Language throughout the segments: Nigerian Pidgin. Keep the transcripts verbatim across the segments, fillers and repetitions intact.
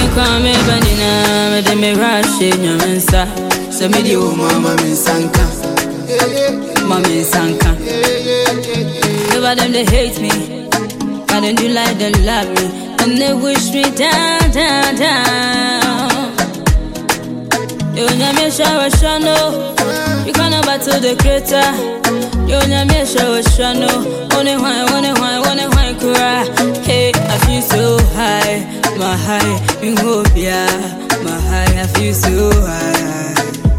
call me Banina, me de me rush in your mensa. So me di o mama me sanka, mama me sanka. Never them they hate me, but then you like them love me, and they wish me down, down, down. You nya me shower shano, you can't battle the creator. You nya me shower shano, only why, only why, only why cry. Hey, I feel so high, my high, you hope yeah, my high, I feel so high.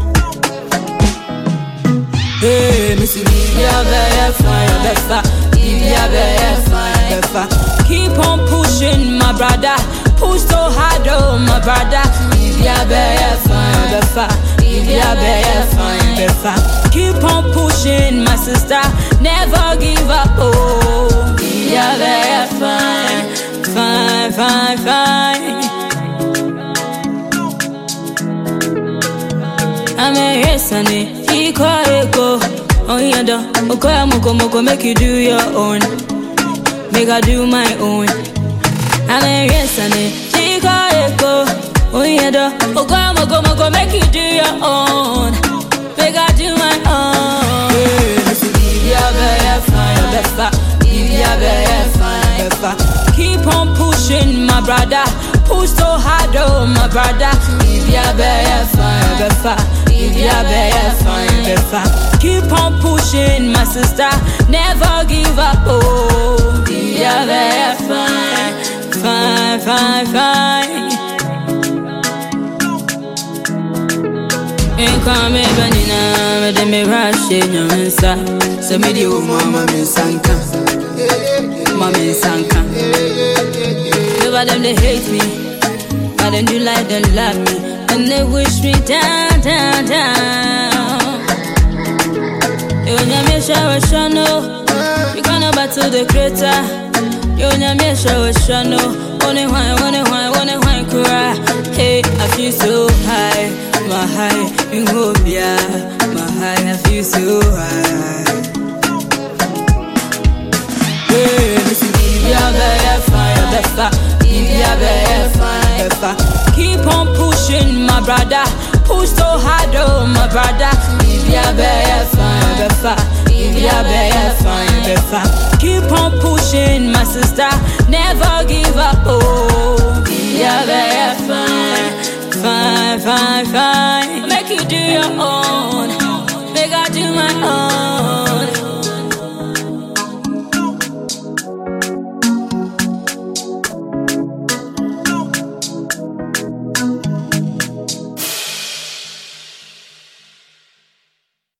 Hey, Missy, you're very fine, befa, you're very fine, befa. Keep on pushing, my brother. Push so hard, oh, my brother. You're very fine, befa, you're very fine, befa. Keep on pushing, my sister. Never give up, oh. You're very fine, fine, fine, fine. I'm a yes, honey. He call it go. Oh, yeah, do. Okay, moko moko make you do your own. Make I do my own. I'm a yes, honey. He call it go. Oh, yeah, do. Okay, moko moko make you do your own. Make I do my own. Yeah, very fine, befa. Yeah, very fine, befa. Keep on pushing, my brother. Push so hard, oh, my brother. Yeah, very fine, befa. Yeah, very fine, befa. Keep on pushing, my sister. Never give up, oh. Yeah, very fine, fine, fine, fine. You call me Banina, me de me rush in your mensa. So me di o mama me sanka, mama me sanka. Never them they hate me, but then you like them love me, and they wish me down, down, down. You nya me shower shano, you can't battle the creator. You nya me shower shano, only why, only why, only why cry. Hey, I feel so high, my high, you hope yeah, my high, I feel so high. Hey, Missy, you're very fine, befa, you're very fine, befa. Keep on pushing, my brother. Push so hard, oh, my brother. You're very fine, befa. You're very fine, befa. Keep on pushing, my sister. Never give up, oh. You're very fine, fine, fine, fine. Make you do your own. Make I do my own.